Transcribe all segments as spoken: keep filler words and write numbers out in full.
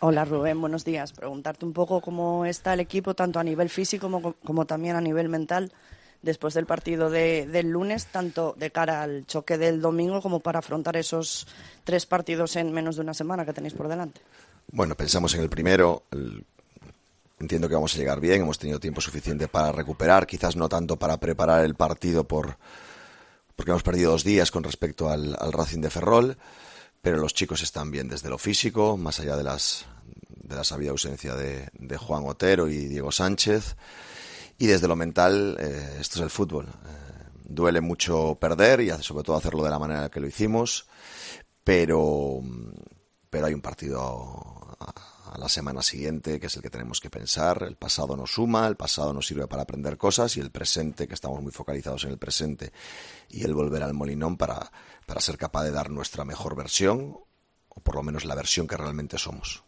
Hola Rubén, buenos días. Preguntarte un poco cómo está el equipo, tanto a nivel físico como, como también a nivel mental, después del partido de, del lunes, tanto de cara al choque del domingo como para afrontar esos tres partidos en menos de una semana que tenéis por delante. Bueno, pensamos en el primero. El... Entiendo que vamos a llegar bien, hemos tenido tiempo suficiente para recuperar, quizás no tanto para preparar el partido por porque hemos perdido dos días con respecto al, al Racing de Ferrol, pero los chicos están bien desde lo físico, más allá de las de la sabida ausencia de, de Juan Otero y Diego Sánchez, y desde lo mental, eh, esto es el fútbol. Eh, duele mucho perder y sobre todo hacerlo de la manera en que lo hicimos, pero, pero hay un partido a, a la semana siguiente que es el que tenemos que pensar. El pasado nos suma, el pasado nos sirve para aprender cosas, y el presente, que estamos muy focalizados en el presente, y el volver al Molinón para, para ser capaz de dar nuestra mejor versión, o por lo menos la versión que realmente somos.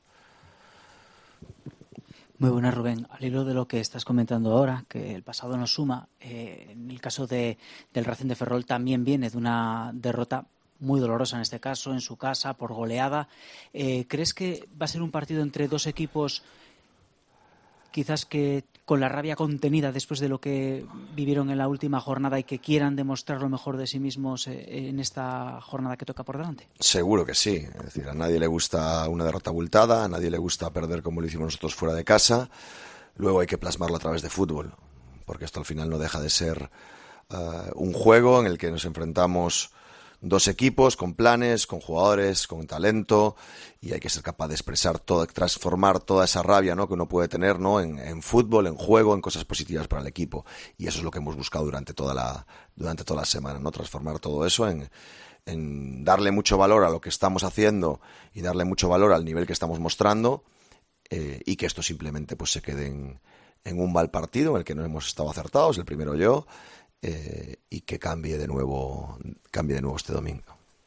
Muy buenas, Rubén. Al hilo de lo que estás comentando ahora, que el pasado nos suma, eh, en el caso de, del Racing de Ferrol también viene de una derrota muy dolorosa en este caso, en su casa, por goleada. Eh, ¿Crees que va a ser un partido entre dos equipos quizás que con la rabia contenida después de lo que vivieron en la última jornada y que quieran demostrar lo mejor de sí mismos en esta jornada que toca por delante? Seguro que sí. Es decir, a nadie le gusta una derrota abultada, a nadie le gusta perder como lo hicimos nosotros fuera de casa. Luego hay que plasmarlo a través de fútbol, porque esto al final no deja de ser uh, un juego en el que nos enfrentamos dos equipos con planes, con jugadores, con talento, y hay que ser capaz de expresar todo, transformar toda esa rabia, ¿no?, que uno puede tener, ¿no?, en, en fútbol, en juego, en cosas positivas para el equipo. Y eso es lo que hemos buscado durante toda la durante toda la semana, ¿no?, transformar todo eso en, en darle mucho valor a lo que estamos haciendo y darle mucho valor al nivel que estamos mostrando, eh, y que esto simplemente pues se quede en, en un mal partido en el que no hemos estado acertados, el primero yo, Eh, y que cambie de nuevo cambie de nuevo este domingo.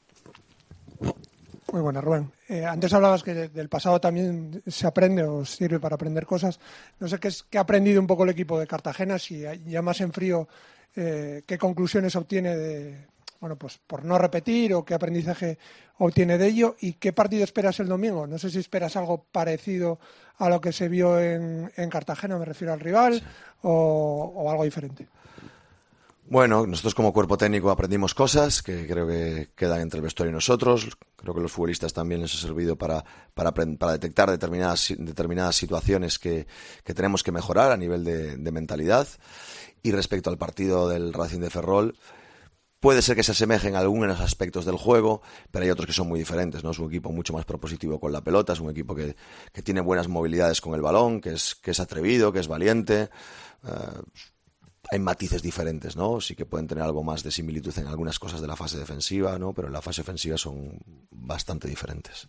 Muy buena, Rubén. Eh, antes hablabas que de, del pasado también se aprende o sirve para aprender cosas. No sé qué, es, qué ha aprendido un poco el equipo de Cartagena, si ya más en frío, eh, qué conclusiones obtiene de, bueno, pues por no repetir, o qué aprendizaje obtiene de ello, y qué partido esperas el domingo. No sé si esperas algo parecido a lo que se vio en, en Cartagena, me refiero al rival, sí, o, o algo diferente. Bueno, nosotros como cuerpo técnico aprendimos cosas que creo que quedan entre el vestuario y nosotros. Creo que los futbolistas también les ha servido para, para, para detectar determinadas, determinadas situaciones que, que tenemos que mejorar a nivel de, de mentalidad. Y respecto al partido del Racing de Ferrol, puede ser que se asemejen a algunos aspectos del juego, pero hay otros que son muy diferentes, ¿no? Es un equipo mucho más propositivo con la pelota, es un equipo que, que tiene buenas movilidades con el balón, que es, que es atrevido, que es valiente. Uh, Hay matices diferentes, ¿no? Sí que pueden tener algo más de similitud en algunas cosas de la fase defensiva, ¿no? Pero en la fase ofensiva son bastante diferentes.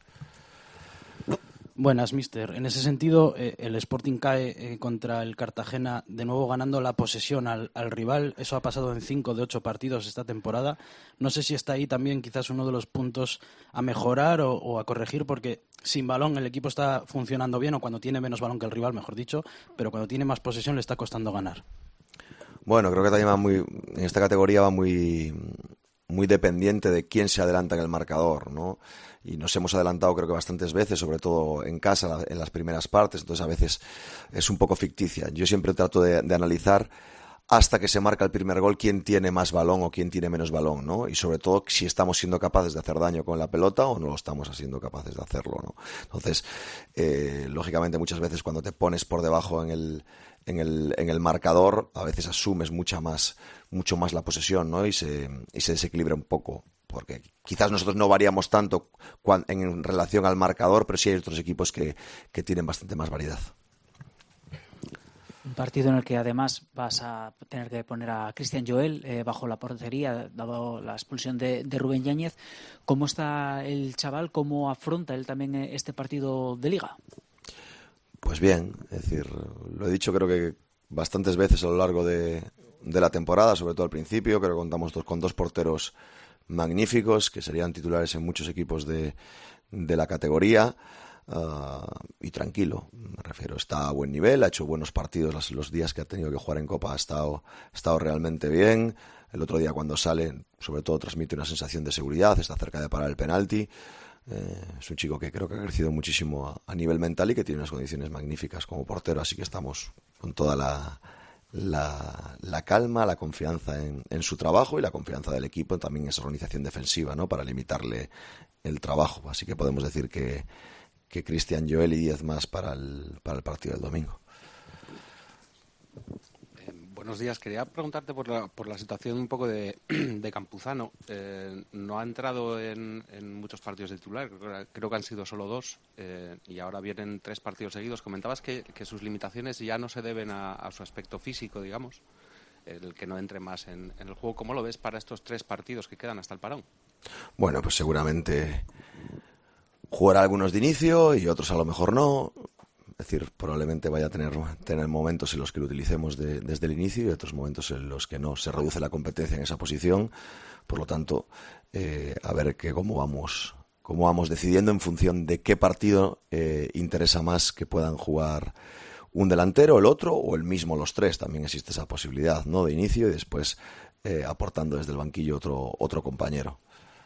Buenas, mister. En ese sentido, eh, el Sporting cae eh, contra el Cartagena, de nuevo ganando la posesión al, al rival. Eso ha pasado en cinco de ocho partidos esta temporada. No sé si está ahí también quizás uno de los puntos a mejorar o, o a corregir, porque sin balón el equipo está funcionando bien, o cuando tiene menos balón que el rival, mejor dicho, pero cuando tiene más posesión le está costando ganar. Bueno, creo que también va muy, en esta categoría va muy, muy dependiente de quién se adelanta en el marcador, ¿no? Y nos hemos adelantado creo que bastantes veces, sobre todo en casa, en las primeras partes, entonces a veces es un poco ficticia. Yo siempre trato de, de analizar hasta que se marca el primer gol quién tiene más balón o quién tiene menos balón, ¿no? Y sobre todo si estamos siendo capaces de hacer daño con la pelota o no lo estamos siendo capaces de hacerlo, ¿no? Entonces, eh, lógicamente muchas veces cuando te pones por debajo en el en el en el marcador, a veces asumes mucha más mucho más la posesión, ¿no? Y se y se desequilibra un poco, porque quizás nosotros no variamos tanto cuan, en relación al marcador, pero sí hay otros equipos que que tienen bastante más variedad. Un partido en el que además vas a tener que poner a Cristian Joel eh, bajo la portería, dado la expulsión de, de Rubén Yáñez. ¿Cómo está el chaval? ¿Cómo afronta él también este partido de Liga? Pues bien, es decir, lo he dicho creo que bastantes veces a lo largo de, de la temporada, sobre todo al principio. Creo que contamos dos, con dos porteros magníficos que serían titulares en muchos equipos de, de la categoría. Uh, y tranquilo, me refiero, está a buen nivel, ha hecho buenos partidos los, los días que ha tenido que jugar en Copa, ha estado, ha estado realmente bien. El otro día cuando sale, sobre todo transmite una sensación de seguridad, está cerca de parar el penalti. Eh, es un chico que creo que ha crecido muchísimo a, a nivel mental y que tiene unas condiciones magníficas como portero, así que estamos con toda la, la, la calma, la confianza en, en su trabajo y la confianza del equipo también en esa organización defensiva, ¿no? Para limitarle el trabajo. Así que podemos decir que, que Cristian, Joel y diez más para el, para el partido del domingo. Buenos días. Quería preguntarte por la, por la situación un poco de, de Campuzano. Eh, no ha entrado en, en muchos partidos de titular, creo, creo que han sido solo dos, eh, y ahora vienen tres partidos seguidos. Comentabas que, que sus limitaciones ya no se deben a, a su aspecto físico, digamos, el que no entre más en, en el juego. ¿Cómo lo ves para estos tres partidos que quedan hasta el parón? Bueno, pues seguramente jugará algunos de inicio y otros a lo mejor no. Es decir, probablemente vaya a tener, tener momentos en los que lo utilicemos de, desde el inicio y otros momentos en los que no. Se reduce la competencia en esa posición. Por lo tanto, eh, a ver que cómo vamos, cómo vamos decidiendo en función de qué partido eh, interesa más que puedan jugar un delantero, el otro o el mismo los tres. También existe esa posibilidad, ¿no? De inicio y después eh, aportando desde el banquillo otro, otro compañero.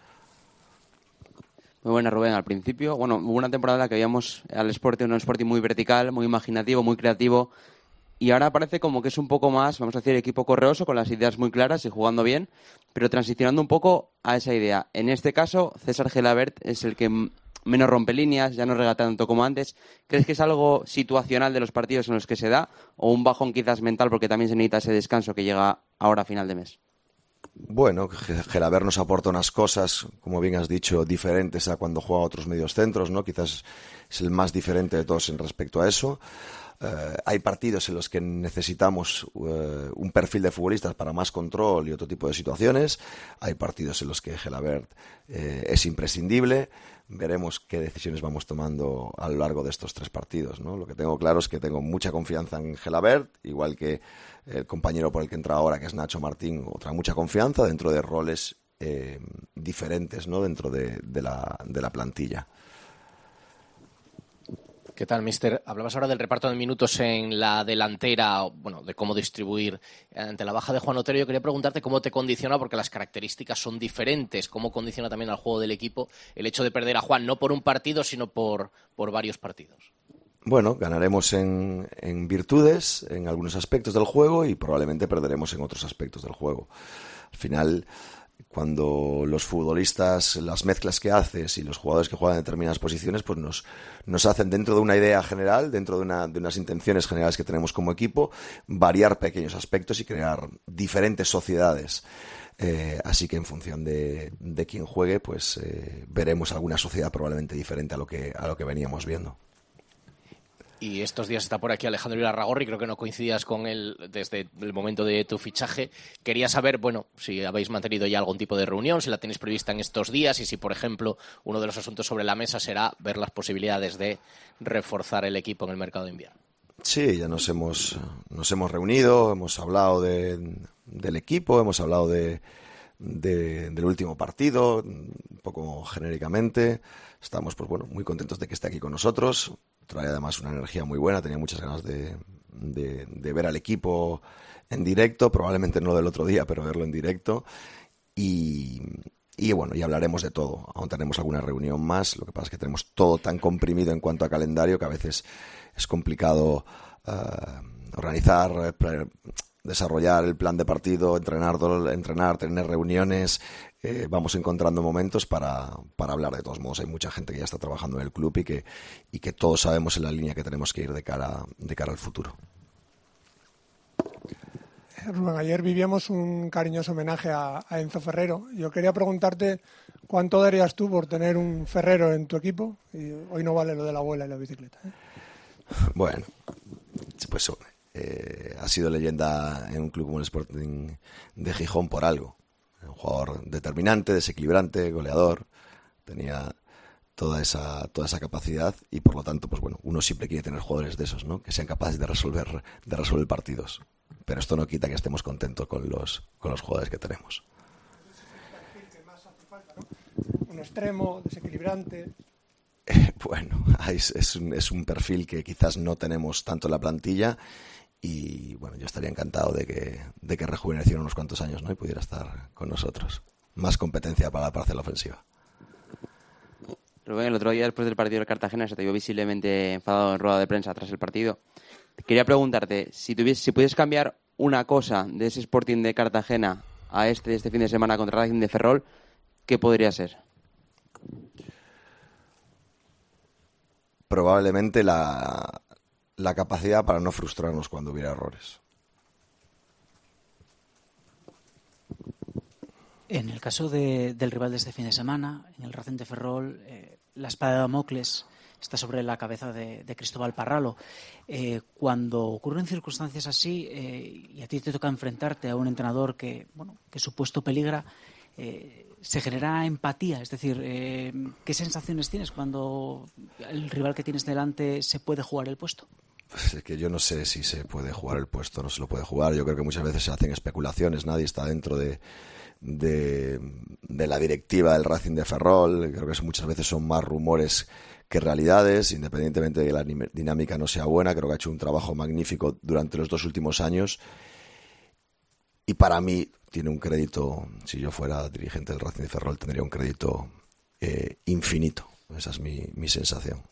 Muy buena, Rubén. Al principio, bueno, hubo una temporada en la que veíamos al Sporting, un Sporting muy vertical, muy imaginativo, muy creativo, y ahora parece como que es un poco más, vamos a decir, equipo correoso, con las ideas muy claras y jugando bien, pero transicionando un poco a esa idea. En este caso, César Gelabert es el que menos rompe líneas, ya no regata tanto como antes. ¿Crees que es algo situacional de los partidos en los que se da, o un bajón quizás mental porque también se necesita ese descanso que llega ahora a final de mes? Bueno, Gelabert nos aporta unas cosas, como bien has dicho, diferentes a cuando juega a otros medios centros, ¿no? Quizás es el más diferente de todos en respecto a eso. Eh, hay partidos en los que necesitamos eh, un perfil de futbolistas para más control y otro tipo de situaciones. Hay partidos en los que Gelabert eh, es imprescindible. Veremos qué decisiones vamos tomando a lo largo de estos tres partidos, ¿no? Lo que tengo claro es que tengo mucha confianza en Gelabert, igual que el compañero por el que entra ahora, que es Nacho Martín, otra mucha confianza dentro de roles eh, diferentes, ¿no? Dentro de, de, la, de la plantilla. ¿Qué tal, mister? Hablabas ahora del reparto de minutos en la delantera, bueno, de cómo distribuir ante la baja de Juan Otero. Yo quería preguntarte cómo te condiciona, porque las características son diferentes, cómo condiciona también al juego del equipo el hecho de perder a Juan, no por un partido, sino por, por varios partidos. Bueno, ganaremos en, en virtudes, en algunos aspectos del juego, y probablemente perderemos en otros aspectos del juego. Al final, cuando los futbolistas, las mezclas que haces y los jugadores que juegan en determinadas posiciones, pues nos, nos hacen, dentro de una idea general, dentro de, una, de unas intenciones generales que tenemos como equipo, variar pequeños aspectos y crear diferentes sociedades. Eh, así que en función de, de quién juegue, pues eh, veremos alguna sociedad probablemente diferente a lo que, a lo que veníamos viendo. Y estos días está por aquí Alejandro Irarragorri, creo que no coincidías con él desde el momento de tu fichaje. Quería saber, bueno, si habéis mantenido ya algún tipo de reunión, si la tenéis prevista en estos días y si, por ejemplo, uno de los asuntos sobre la mesa será ver las posibilidades de reforzar el equipo en el mercado de invierno. Sí, ya nos hemos, nos hemos reunido, hemos hablado de, del equipo, hemos hablado de, de, del último partido, un poco genéricamente. Estamos, pues bueno, muy contentos de que esté aquí con nosotros. Trae además una energía muy buena, tenía muchas ganas de, de, de ver al equipo en directo, probablemente no del otro día, pero verlo en directo. Y, y bueno, y hablaremos de todo. Aún tenemos alguna reunión más, lo que pasa es que tenemos todo tan comprimido en cuanto a calendario que a veces es complicado uh, organizar, desarrollar el plan de partido, entrenar, entrenar tener reuniones. Eh, vamos encontrando momentos para, para hablar. De todos modos, hay mucha gente que ya está trabajando en el club y que, y que todos sabemos en la línea que tenemos que ir de cara, de cara al futuro. Rubén, ayer vivíamos un cariñoso homenaje a, a Enzo Ferrero. Yo quería preguntarte cuánto darías tú por tener un Ferrero en tu equipo, y hoy no vale lo de la abuela y la bicicleta, ¿eh? Bueno, pues eh, ha sido leyenda en un club como el Sporting de Gijón por algo. Un jugador determinante, desequilibrante, goleador, tenía toda esa toda esa capacidad y por lo tanto, pues bueno, uno siempre quiere tener jugadores de esos, ¿no? Que sean capaces de resolver de resolver partidos. Pero esto no quita que estemos contentos con los con los jugadores que tenemos. Un extremo, desequilibrante. Eh, bueno, es, es, un, es un perfil que quizás no tenemos tanto en la plantilla. Y bueno, yo estaría encantado de que, de que rejuveneciera unos cuantos años, ¿no? Y pudiera estar con nosotros. Más competencia para la parcela ofensiva. Rubén, el otro día después del partido del Cartagena se te vio visiblemente enfadado en rueda de prensa tras el partido. Quería preguntarte, si tuvies, si pudieses cambiar una cosa de ese Sporting de Cartagena a este este fin de semana contra Racing de Ferrol, ¿qué podría ser? Probablemente la, la capacidad para no frustrarnos cuando hubiera errores. En el caso de, del rival de este fin de semana, en el Racing de Ferrol, eh, la espada de Damocles está sobre la cabeza de, de Cristóbal Parralo. Eh, cuando ocurren circunstancias así eh, y a ti te toca enfrentarte a un entrenador que, bueno, que su puesto peligra, eh, se genera empatía. Es decir, eh, ¿qué sensaciones tienes cuando el rival que tienes delante se puede jugar el puesto? Pues es que yo no sé si se puede jugar el puesto, no se lo puede jugar. Yo creo que muchas veces se hacen especulaciones, nadie está dentro de, de, de la directiva del Racing de Ferrol. Creo que muchas veces son más rumores que realidades, independientemente de que la dinámica no sea buena. Creo que ha hecho un trabajo magnífico durante los dos últimos años y para mí tiene un crédito, si yo fuera dirigente del Racing de Ferrol tendría un crédito eh, infinito. Esa es mi, mi sensación.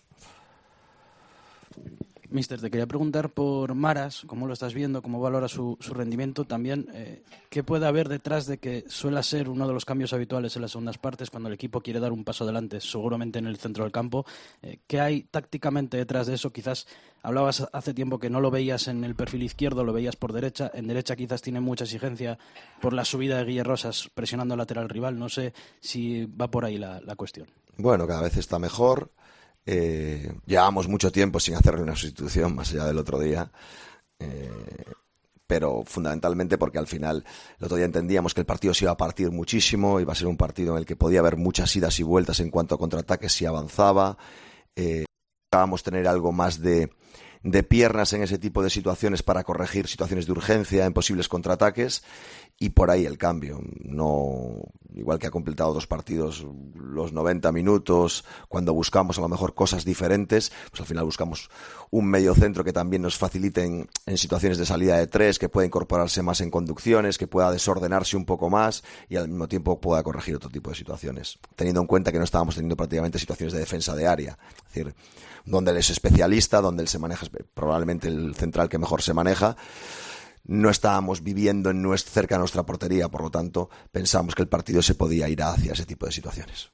Mister, te quería preguntar por Maras, cómo lo estás viendo, cómo valora su, su rendimiento, también eh, qué puede haber detrás de que suele ser uno de los cambios habituales en las segundas partes cuando el equipo quiere dar un paso adelante, seguramente en el centro del campo. Eh, ¿Qué hay tácticamente detrás de eso? Quizás hablabas hace tiempo que no lo veías en el perfil izquierdo, lo veías por derecha. En derecha quizás tiene mucha exigencia por la subida de Guille Rosas presionando al lateral rival. No sé si va por ahí la, la cuestión. Bueno, cada vez está mejor. Eh, llevamos mucho tiempo sin hacerle una sustitución más allá del otro día, eh, pero fundamentalmente porque al final el otro día entendíamos que el partido se iba a partir muchísimo, iba a ser un partido en el que podía haber muchas idas y vueltas en cuanto a contraataques si avanzaba. Eh, buscábamos tener algo más de, de piernas en ese tipo de situaciones para corregir situaciones de urgencia en posibles contraataques, y por ahí el cambio. No, igual que ha completado dos partidos los noventa minutos, cuando buscamos a lo mejor cosas diferentes, pues al final buscamos un medio centro que también nos facilite en, en situaciones de salida de tres, que pueda incorporarse más en conducciones, que pueda desordenarse un poco más y al mismo tiempo pueda corregir otro tipo de situaciones, teniendo en cuenta que no estábamos teniendo prácticamente situaciones de defensa de área. Es decir, donde él es especialista, donde él se maneja, probablemente el central que mejor se maneja, no estábamos viviendo en nuestra, cerca de nuestra portería, por lo tanto pensamos que el partido se podía ir hacia ese tipo de situaciones.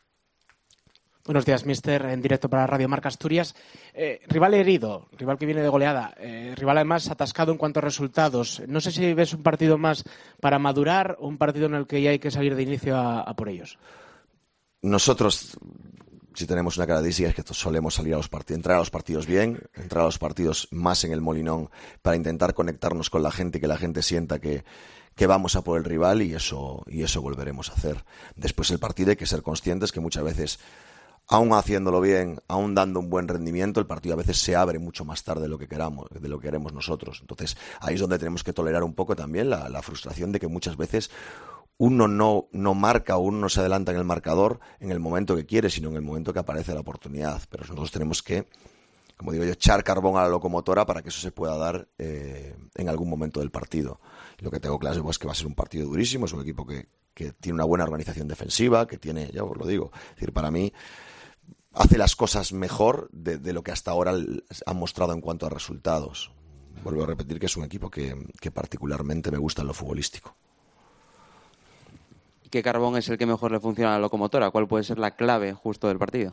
Buenos días, mister, en directo para Radio Marca Asturias. Eh, rival herido, rival que viene de goleada, eh, rival además atascado en cuanto a resultados. No sé si ves un partido más para madurar o un partido en el que ya hay que salir de inicio a, a por ellos. Nosotros, si tenemos una característica, es que solemos salir a los partidos, entrar a los partidos bien, entrar a los partidos más en el Molinón para intentar conectarnos con la gente y que la gente sienta que, que vamos a por el rival, y eso, y eso volveremos a hacer. Después el partido hay que ser conscientes que muchas veces, aún haciéndolo bien, aún dando un buen rendimiento, el partido a veces se abre mucho más tarde de lo que queramos, de lo que queremos nosotros. Entonces ahí es donde tenemos que tolerar un poco también la, la frustración de que muchas veces uno no, no marca o uno no se adelanta en el marcador en el momento que quiere, sino en el momento que aparece la oportunidad. Pero nosotros tenemos que, como digo yo, echar carbón a la locomotora para que eso se pueda dar eh, en algún momento del partido. Lo que tengo claro es que va a ser un partido durísimo, es un equipo que, que tiene una buena organización defensiva, que tiene, ya os lo digo, es decir, para mí hace las cosas mejor de, de lo que hasta ahora han mostrado en cuanto a resultados. Vuelvo a repetir que es un equipo que, que particularmente me gusta en lo futbolístico. ¿Qué carbón es el que mejor le funciona a la locomotora? ¿Cuál puede ser la clave justo del partido?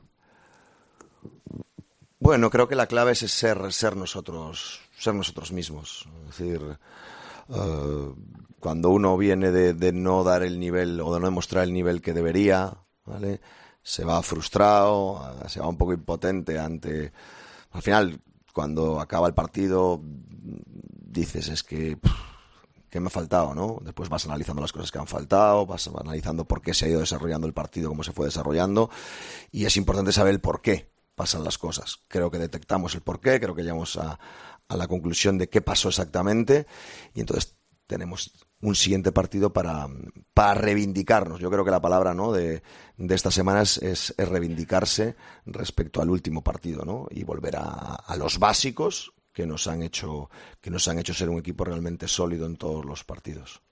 Bueno, creo que la clave es ser, ser nosotros, ser nosotros mismos. Es decir, uh, cuando uno viene de, de no dar el nivel o de no demostrar el nivel que debería, ¿vale?, se va frustrado, se va un poco impotente ante... Al final, cuando acaba el partido, dices, es que... Pff, ¿qué me ha faltado, no? Después vas analizando las cosas que han faltado, vas analizando por qué se ha ido desarrollando el partido, cómo se fue desarrollando, y es importante saber el por qué pasan las cosas. Creo que detectamos el por qué, creo que llegamos a, a la conclusión de qué pasó exactamente, y entonces tenemos un siguiente partido para, para reivindicarnos. Yo creo que la palabra, ¿no?, de, de estas semanas es, es reivindicarse respecto al último partido, ¿no?, y volver a, a los básicos que nos han hecho que nos han hecho ser un equipo realmente sólido en todos los partidos.